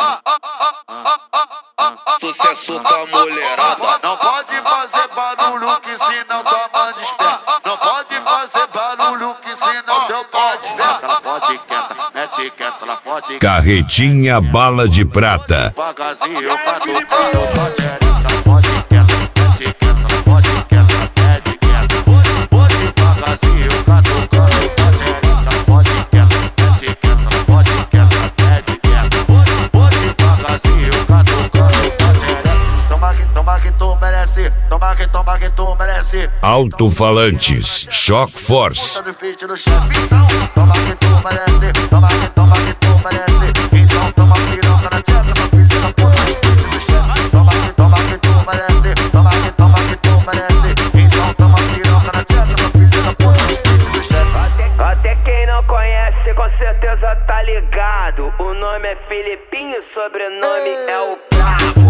Sucesso da mulherada. Não pode fazer barulho que senão toma desperta. Não pode fazer barulho que senão teu pai desperta. Ela pode quieta, mete quieta, ela pode. Carretinha Bala de Prata. Devagarzinho, catucando só tchereca. Pode quieta, mete quieta, ela pode quieta, mete quieta. Pode devagarzinho, catucando só tchereca. Pode quieta, mete quieta, ela pode quieta, mete quieta. Pode devagarzinho, catucando só tchereca. Toma que tu merece, toma que tu merece. Alto-falantes Shock Force. Toma que tu merece, toma que tu merece. Então toma piroca na tcheca, sua filha da puta, speed do chefe. Toma que tu merece, toma que tu merece. Então toma piroca na tcheca, sua filha da puta, speed do chefe. Até quem não conhece com certeza tá ligado. O nome é Filipinho, sobrenome é o Brabo.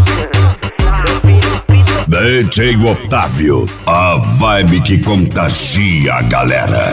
DJ Otávio, a vibe que contagia a galera.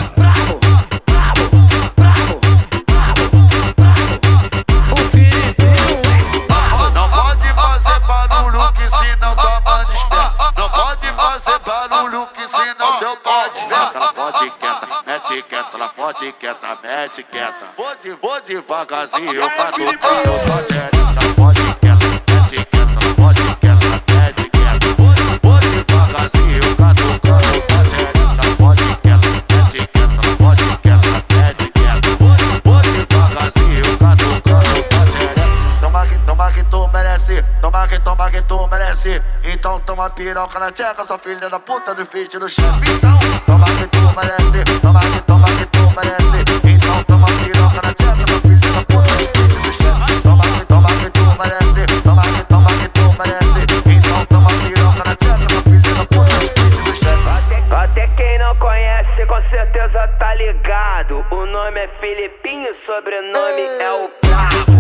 Não pode fazer barulho que senão toma desperta. Não pode fazer barulho que senão teu pai desperta. Ela pode quieta, mete quieta, ela pode quieta, mete quieta. Vou devagarzinho, catucando só tchereca. Pode quieta, mete quieta, ela pode quieta, mete quieta. Vou devagarzinho, catucando só tchereca. Pode quieta, mete quieta, ela pode quieta, mete quieta. Vou devagarzinho, catucando só tchereca. Toma que tu merece, toma que tu merece. Então toma piroca na tcheca, sua filha da puta do speed do chefe. Então toma que tu merece, toma que tu merece. Então toma piroca na tcheca, sua filha da puta do speed do chefe. Toma que tu merece, toma que tu merece. Então toma piroca na tcheca, sua filha da puta do speed do chefe. Até quem não conhece com certeza tá ligado. O nome é Filipinho, sobrenome é o Brabo.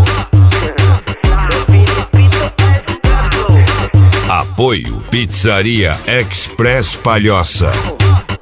Apoio Pizzaria Express Palhoça.